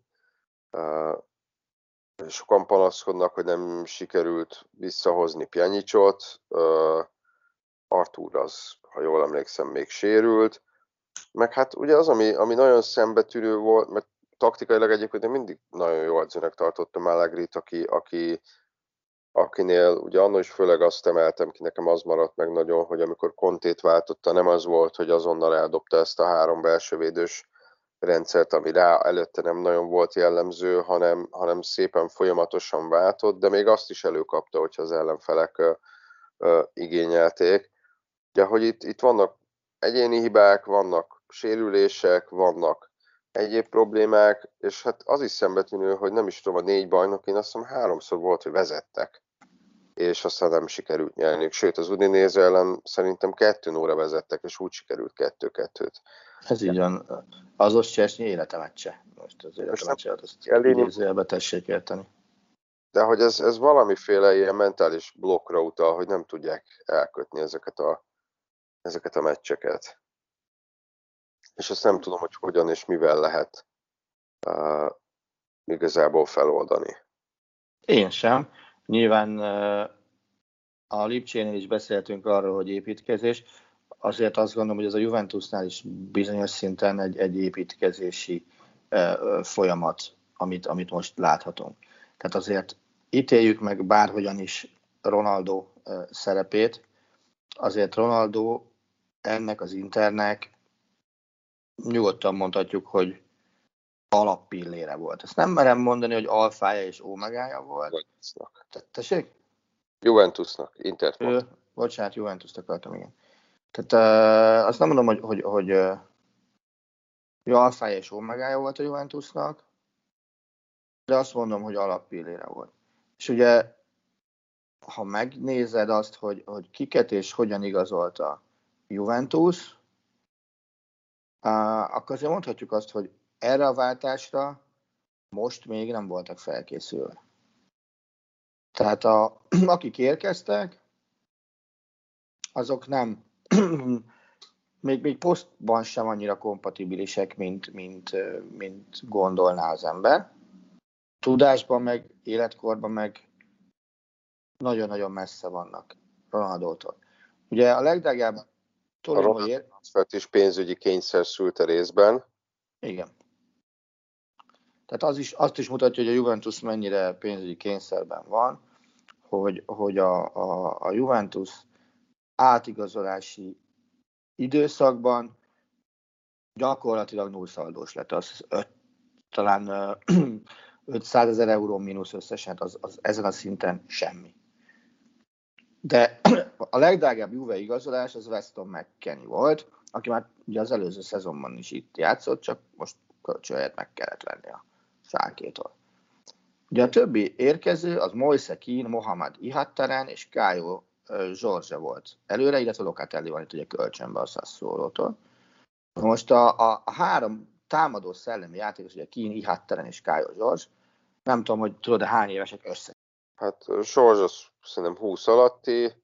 Sokan panaszkodnak, hogy nem sikerült visszahozni Pjanicot. Arthur az, ha jól emlékszem, még sérült. Meg hát ugye az, ami nagyon szembetűnő volt, mert taktikailag egyébként mindig nagyon jó edzőnek tartottam Allegrit, akinél ugye annak is főleg azt emeltem ki, nekem az maradt meg nagyon, hogy amikor Contét váltotta, nem az volt, hogy azonnal eldobta ezt a 3 belsővédős rendszert, ami rá előtte nem nagyon volt jellemző, hanem szépen folyamatosan váltott, de még azt is előkapta, hogyha az ellenfelek igényelték. Ugye, hogy itt vannak egyéni hibák, vannak sérülések, vannak egyéb problémák, és hát az is szembetűnő, hogy nem is tudom, a 4 bajnokin, azt hiszem 3-szor volt, hogy vezettek, és aztán nem sikerült nyerni. Sőt, az Udinese ellen szerintem 2-0-ra vezettek, és úgy sikerült 2-2-t. Ez így van. Az Szczesny életemecse. Most az életemecset azt idézőjelbe tessék érteni. De hogy ez valamiféle ilyen mentális blokkra utal, hogy nem tudják elkötni ezeket a meccseket. És azt nem tudom, hogy hogyan és mivel lehet igazából feloldani. Én sem. Nyilván a Lipcsénél is beszéltünk arról, hogy építkezés. Azért azt gondolom, hogy ez a Juventusnál is bizonyos szinten egy építkezési folyamat, amit most láthatunk. Tehát azért ítéljük meg bárhogyan is Ronaldo szerepét. Azért Ronaldo ennek az Internek nyugodtan mondhatjuk, hogy alappillére volt. Ezt nem merem mondani, hogy alfája és omegája volt. Juventusnak. Tessék? Juventusnak, Intert. Bocsánat, Juventust akartam, igen. Tehát azt nem mondom, hogy alfája és omegája volt a Juventusnak, de azt mondom, hogy alappillére volt. És ugye ha megnézed azt, hogy kiket és hogyan igazolt a Juventus, akkor azért mondhatjuk azt, hogy erre a váltásra most még nem voltak felkészülve. Tehát akik érkeztek, azok nem, még posztban sem annyira kompatibilisek, mint gondolná az ember. Tudásban meg, életkorban meg nagyon-nagyon messze vannak Ronaldótól. Ugye a legdrágább Torino transfert is pénzügyi kényszer szülte részben. Igen. Tehát azt is mutatja, hogy a Juventus mennyire pénzügyi kényszerben van, hogy a Juventus átigazolási időszakban gyakorlatilag nullszaldós lett. Talán 500 000 euró mínusz összesen, az ezen a szinten semmi. De a legdrágább Juve igazolás az Weston McKennie volt, aki már ugye az előző szezonban is itt játszott, csak most kölcsönhelyet meg kellett venni a Schalkétól. Ugye a többi érkező az Moise Kean, Mohamed Ihattaren és Caio Jorge volt előre, illetve Locatelli van itt ugye kölcsönben a Sassuolótól. Most a három támadó szellemi játékos, ugye Kean, Ihattaren és Caio Jorge, nem tudom, hogy tudod-e hány évesek össze. Hát Jorge az szerintem 20 alatti,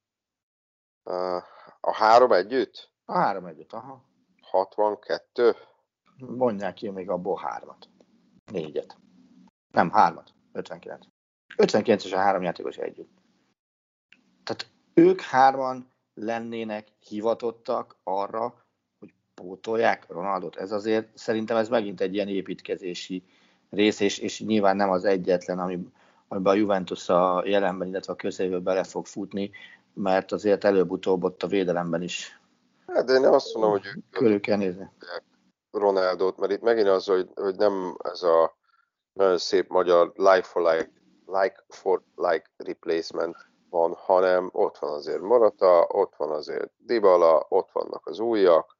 a három együtt? A három együtt, aha. 62? Mondják ki még abból 3-at. 4-et. Nem, 3-at. 59. 59 és a három játékos együtt. Tehát ők 3-an lennének hivatottak arra, hogy pótolják Ronaldot. Ez azért, szerintem ez megint egy ilyen építkezési rész, és nyilván nem az egyetlen, amiben a Juventus a jelenben, illetve a közeljövőben bele fog futni, mert azért előbb-utóbb ott a védelemben is Hát de én nem azt mondom, hogy körül kell nézni Ronaldot, mert itt megint az, hogy nem ez a nagyon szép magyar like for like replacement van, hanem ott van azért Morata, ott van azért Dybala, ott vannak az újak,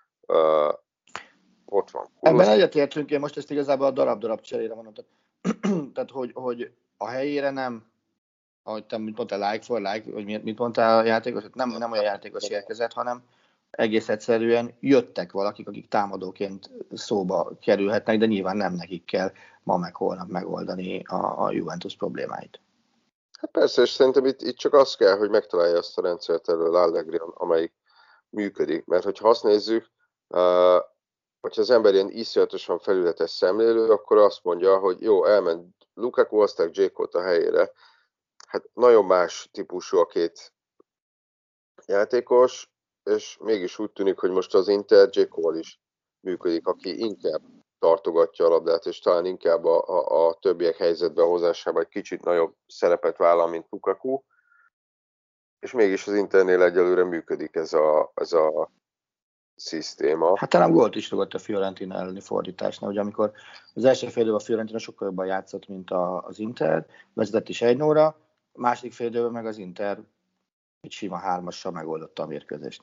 ott van Kulosz. Ebben egyetértünk, én most ezt igazából a darab-darab cserére mondom. Tehát, hogy a helyére nem, ahogy te mit mondtál, like for like, vagy mit mondtál a játékos, nem olyan játékos érkezett, hanem egész egyszerűen jöttek valakik, akik támadóként szóba kerülhetnek, de nyilván nem nekik kell ma meg holnap megoldani a Juventus problémáit. Hát persze, és szerintem itt csak az kell, hogy megtalálja azt a rendszert elől Allegri, amelyik működik. Mert hogyha azt nézzük, hogyha az ember ilyen iszonyatosan felületes szemlélő, akkor azt mondja, hogy jó, elment Lukaku, hozták Dzsékót a helyére. Hát nagyon más típusú a két játékos, és mégis úgy tűnik, hogy most az Inter Dzsékóval is működik, aki inkább tartogatja a labdát, és talán inkább a többiek helyzetbe hozásában egy kicsit nagyobb szerepet vállal, mint Lukaku, és mégis az Internél egyelőre működik ez a szisztéma. Hát talán gólt is rúgott a Fiorentina elleni fordításnál, ugye amikor az első fél időben a Fiorentina sokkal jobban játszott, mint az Inter, vezetett is 1-0-ra, a második fél időben meg az Inter egy sima 3-assal megoldotta a mérkőzést.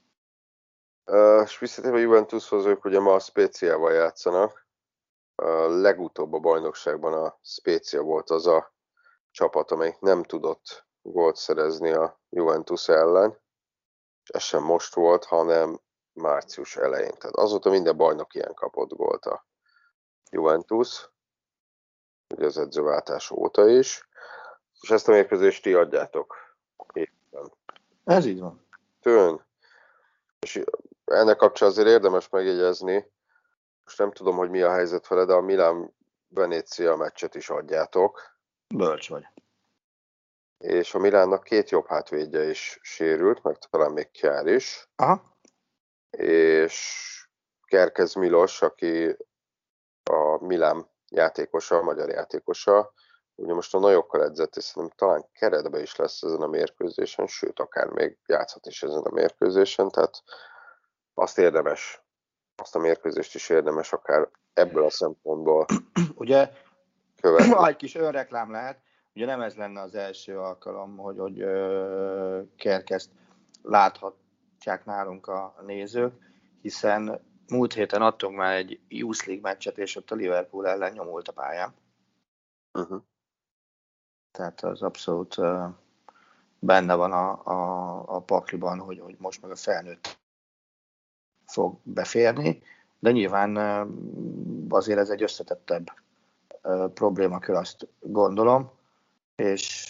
És visszatérve a Juventushoz, ők ugye ma a Spéciával játszanak. Legutóbb a bajnokságban a Spezia volt az a csapat, amelyik nem tudott gólt szerezni a Juventus ellen, és ez sem most volt, hanem március elején. Tehát azóta minden bajnok ilyen kapott gólt a Juventus, ugye az edzőváltás óta is, és ezt a mérkőzést ti adjátok éppen. Ez így van. És ennek kapcsán azért érdemes megjegyezni, most nem tudom, hogy mi a helyzet vele, de a Milán-Venécia meccset is adjátok. Bölcs vagy. És a Milánnak 2 jobb hátvédje is sérült, meg talán még Kjár is. Aha. És Kerkez Milos, aki a Milán játékosa, a magyar játékosa, ugye most a nagyokkal edzett, és szerintem talán keretbe is lesz ezen a mérkőzésen, sőt, akár még játszhat is ezen a mérkőzésen, tehát azt a mérkőzést is érdemes akár ebből a szempontból ugye követni. egy kis önreklám lehet, ugye nem ez lenne az első alkalom, hogy Kerkezt láthatják nálunk a nézők, hiszen múlt héten adtunk már egy Youth League meccset, és ott a Liverpool ellen nyomult a pályán. Uh-huh. Tehát az abszolút benne van a pakliban, hogy most meg a felnőtt fog beférni, de nyilván azért ez egy összetettebb problémakör, azt gondolom, és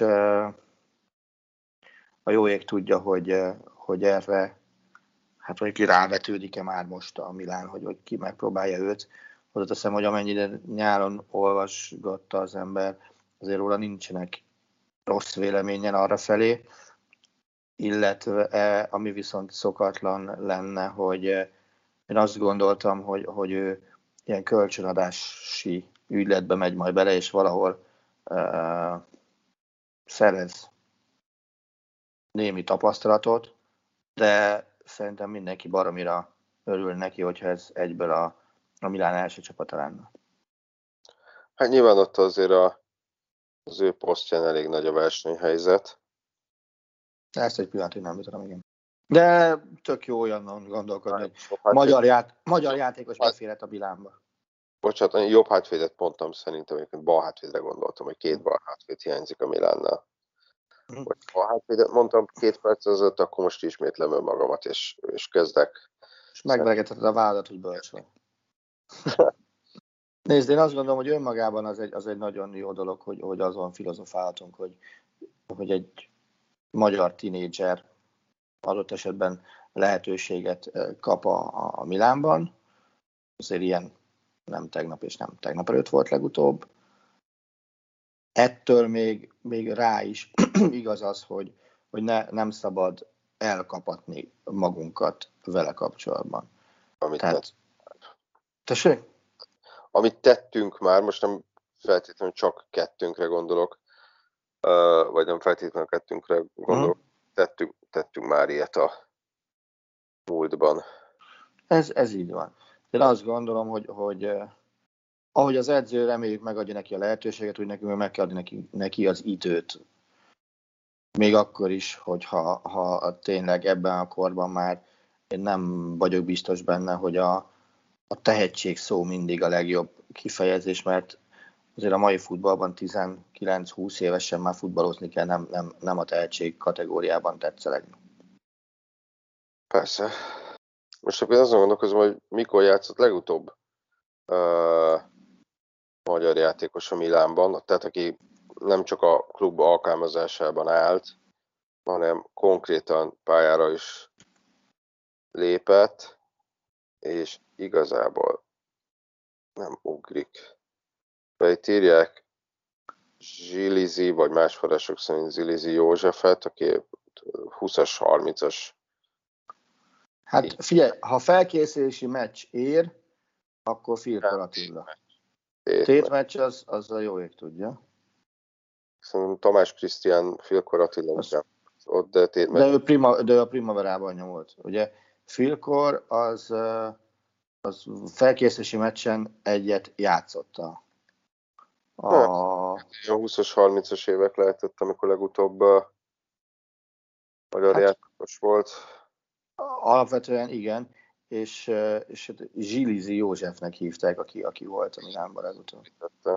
a jó ég tudja, hogy erre, hát hogy ki rávetődik-e már most a Milán, hogy ki megpróbálja őt. Hozzáteszem, hogy amennyire nyáron olvasgatta az ember, azért róla nincsenek rossz véleményen arra felé, illetve ami viszont szokatlan lenne, hogy én azt gondoltam, hogy ő ilyen kölcsönadási ügyletbe megy majd bele, és valahol szerez némi tapasztalatot, de szerintem mindenki baromira örül neki, hogyha ez egyből a Milán első csapata lenne. Hát nyilván ott azért az ő posztján elég nagy a versenyhelyzet. Ezt egy pillanatig nem tudom, igen. De tök jó olyannon gondolkodni, hogy magyar játékos beférhet a Milánba. Bocsánat, jobb hátvédet mondtam, szerintem egyébként bal hátvédre gondoltam, hogy 2 bal hátvéd hiányzik a Milánnál. Vagy bal hátvédet mondtam 2 perc ezelőtt, akkor most ismétlem önmagamat, és kezdek. És megveregetheted a válladat, hogy bölcs vagy. Nézd, én azt gondolom, hogy önmagában az egy nagyon jó dolog, hogy azon filozofálhatunk, hogy egy magyar tinédzser adott esetben lehetőséget kap a Milánban. Azért ilyen nem tegnap és nem tegnap előtt volt legutóbb. Ettől még rá is igaz az, hogy nem szabad elkapatni magunkat vele kapcsolatban. Tessék? Amit tettünk már, most nem feltétlenül csak kettőnkre gondolok, vagy nem feltétlenül kettőnkre gondolok, tettünk már ilyet a múltban. Ez így van. Én azt gondolom, hogy ahogy az edző reméljük megadja neki a lehetőséget, úgy nekünk meg kell adni neki az időt. Még akkor is, hogyha tényleg ebben a korban már én nem vagyok biztos benne, hogy a tehetség szó mindig a legjobb kifejezés, mert azért a mai futballban 19-20 évesen már futballozni kell, nem a tehetség kategóriában tetszelegni. Persze. Most akkor azon gondolkozom, hogy mikor játszott legutóbb magyar játékos a Milánban, tehát aki nem csak a klub alkalmazásában állt, hanem konkrétan pályára is lépett, és igazából nem ugrik. Itt írják Zsilizi, vagy más források szerint Zilizi Józsefet, aki 20-as, 30-as. Hát figyelj, ha felkészülési meccs ér, akkor Filkor Attila. Tétmeccs az a jó ég tudja. Szerintem Tamás Krisztián, Filkor Attila ott, de tétmeccs. De ő a Primaverában nyomult. Ugye Filkor az felkészülési meccsen egyet játszott a 20-as, 30-as évek lehetett, amikor legutóbb magyar játékos volt. Alapvetően igen, és Zsilizi Józsefnek hívták, aki volt a Milánban legutóbb.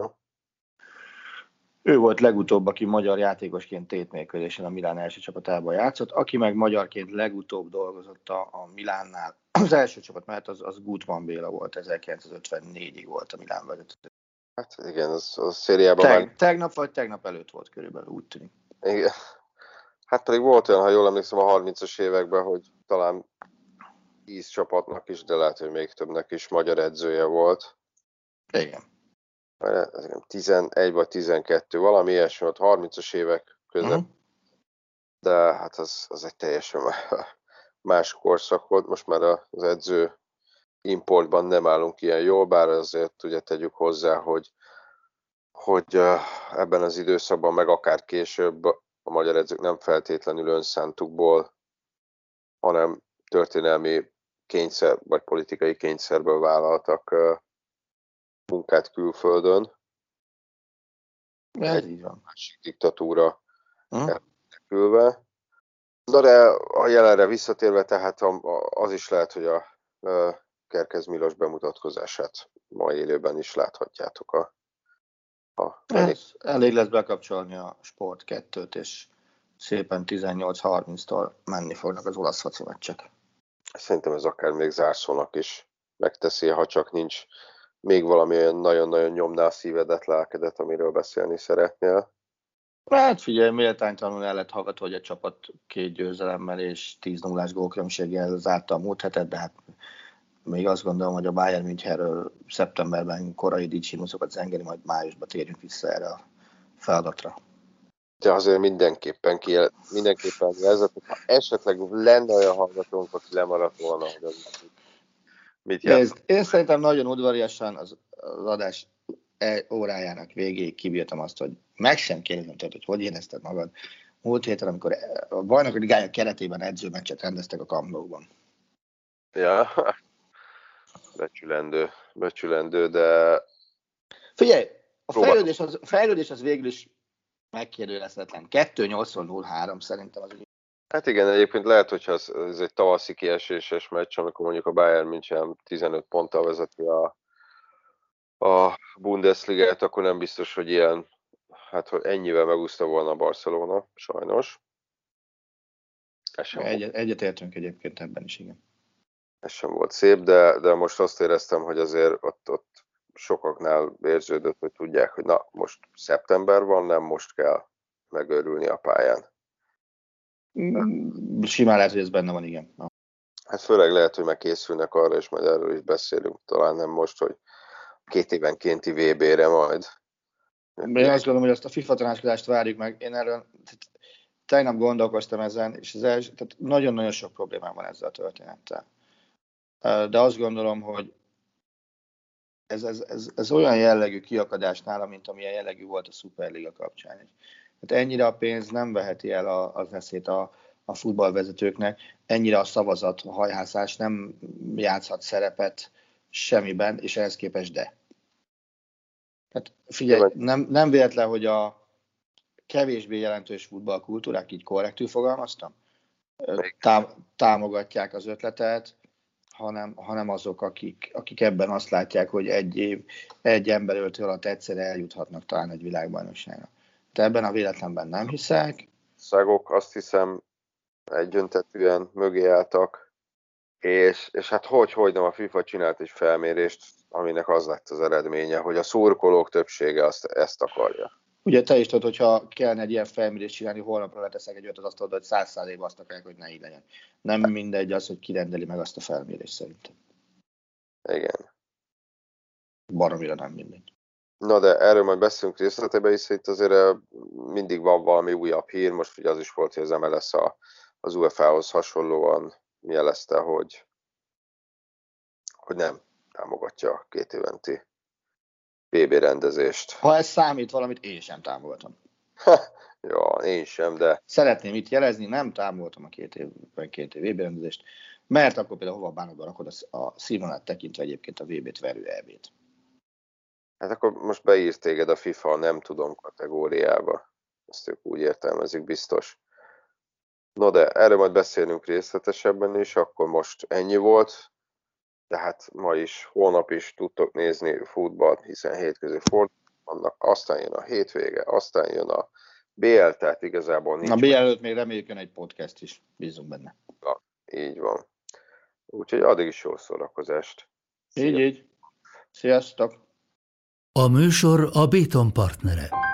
Ő volt legutóbb, aki magyar játékosként tétmérkőzésen a Milán első csapatában játszott, aki meg magyarként legutóbb dolgozott a Milánnál. Az első csapat mellett az Gutmann Béla volt, 1954-ig volt a Milán vezető. Hát igen, az a szériában már... Tegnap előtt volt körülbelül, úgy tűnik. Igen. Hát pedig volt olyan, ha jól emlékszem, a 30-as években, hogy talán 10 csapatnak is, de lehet, hogy még többnek is magyar edzője volt. Igen. 11 vagy 12, valami ilyesmi volt, 30-as évek között. De hát az egy teljesen más korszak volt. Most már az edző importban nem állunk ilyen jól, bár azért ugye tegyük hozzá, hogy ebben az időszakban, meg akár később a magyar edzők nem feltétlenül önszántukból, hanem történelmi kényszer vagy politikai kényszerből vállaltak munkát külföldön. Ez így van. Másik diktatúra elkülve. De a jelenre visszatérve, tehát az is lehet, hogy a Kerkez Milos bemutatkozását ma élőben is láthatjátok. Elég lesz bekapcsolni a Sport 2-t, és szépen 18-30-tól menni fognak az olasz foci meccsek. Szerintem ez akár még zárszónak is megteszi, ha csak nincs még valami olyan nagyon-nagyon nyomná a szívedet, lelkedet, amiről beszélni szeretnél. Hát figyelj, méltánytalanul el lett hallgatva, hogy a csapat 2 győzelemmel és 10-0-ás gólkülönbséggel zárta a múlt hetet, de hát még azt gondolom, hogy a Bayern Münchenről szeptemberben korai dicsimúszokat zengeni, majd májusban térjünk vissza erre a feladatra. De azért mindenképpen jelzett, hogy ha esetleg lenne olyan hallgatónk, aki lemaradt volna, hogy az mit jelent. Én szerintem nagyon udvariasan az adás órájának végéig kibírtam azt, hogy meg sem kérdezem tőled, hogy érezted magad múlt héten, amikor a bajnoki ligája keretében edzőmeccset rendeztek a Camp Nou-ban. Ja, becsülendő, de... Figyelj, a fejlődés az végül is megkérdőjelezhetetlen. 2-8-0-3 szerintem az. Hát igen, egyébként lehet, hogyha ez egy tavaszi kieséses meccs, amikor mondjuk a Bayern München 15 ponttal vezeti a Bundesligát, akkor nem biztos, hogy ilyen, hát hogy ennyivel megúszta volna a Barcelona, sajnos. Egyetértünk egyébként ebben is, igen. Ez sem volt szép, de most azt éreztem, hogy azért ott sokaknál érződött, hogy tudják, hogy na, most szeptember van, nem most kell megőrülni a pályán. Simán lehet, hogy ez benne van, igen. Hát főleg lehet, hogy megkészülnek arra, és majd erről is beszélünk, talán nem most, hogy 2 évenkénti VB-re majd. Én azt gondolom, hogy azt a FIFA tanácskozást várjuk meg. Én erről tegnap gondolkoztam ezen, és tehát nagyon-nagyon sok problémám van ezzel a történettel. De azt gondolom, hogy ez olyan jellegű kiakadás nála, mint amilyen jellegű volt a Superliga kapcsán. Tehát ennyire a pénz nem veheti el az eszét a futballvezetőknek, ennyire a szavazat, a hajhászás nem játszhat szerepet semmiben, és ehhez képest de. Hát figyelj, nem véletlen, hogy a kevésbé jelentős futballkultúrák, így korrektül fogalmaztam, támogatják az ötletet, hanem azok, akik ebben azt látják, hogy egy emberöltő alatt egyszerre eljuthatnak talán egy világbajnokságra. De ebben a véletlenben nem hiszek. Szagok azt hiszem egyöntetűen mögé álltak, és hát hogy nem a FIFA csinált egy felmérést, aminek az lett az eredménye, hogy a szurkolók többsége ezt akarja. Ugye te is tudod, hogyha kellene egy ilyen felmérést csinálni, holnapra leteszek egy olyat az asztalra, hogy 100%-ban azt akarják, hogy ne így legyen. Nem mindegy az, hogy kirendeli meg azt a felmérést szerintem. Igen. Baromira nem mindegy. Na de erről majd beszélünk részletében, hisz itt azért mindig van valami újabb hír, most ugye az is volt, hogy az MLS az UEFA-hoz hasonlóan jelezte, hogy nem támogatja a 2 éventi VB rendezést. Ha ez számít valamit, én sem támogatom. Ja, én sem, de... Szeretném itt jelezni, nem támogatom a 2 év VB rendezést, mert akkor például hova bánatba rakod a színvonalát tekintve egyébként a VB-t verő EB-t. Hát akkor most beírt téged a FIFA nem tudom kategóriába. Ezt ők úgy értelmezik biztos. No de erről majd beszélünk részletesebben is, akkor most ennyi volt. De hát ma is, holnap is tudtok nézni futballt, hiszen hétközi fordulók vannak, aztán jön a hétvége, aztán jön a BL, tehát igazából nincs... A BL előtt még reméljük jön egy podcast is, bízunk benne. Na, így van. Úgyhogy addig is jó szórakozást. Így. Sziasztok! A műsor a Béton partnere.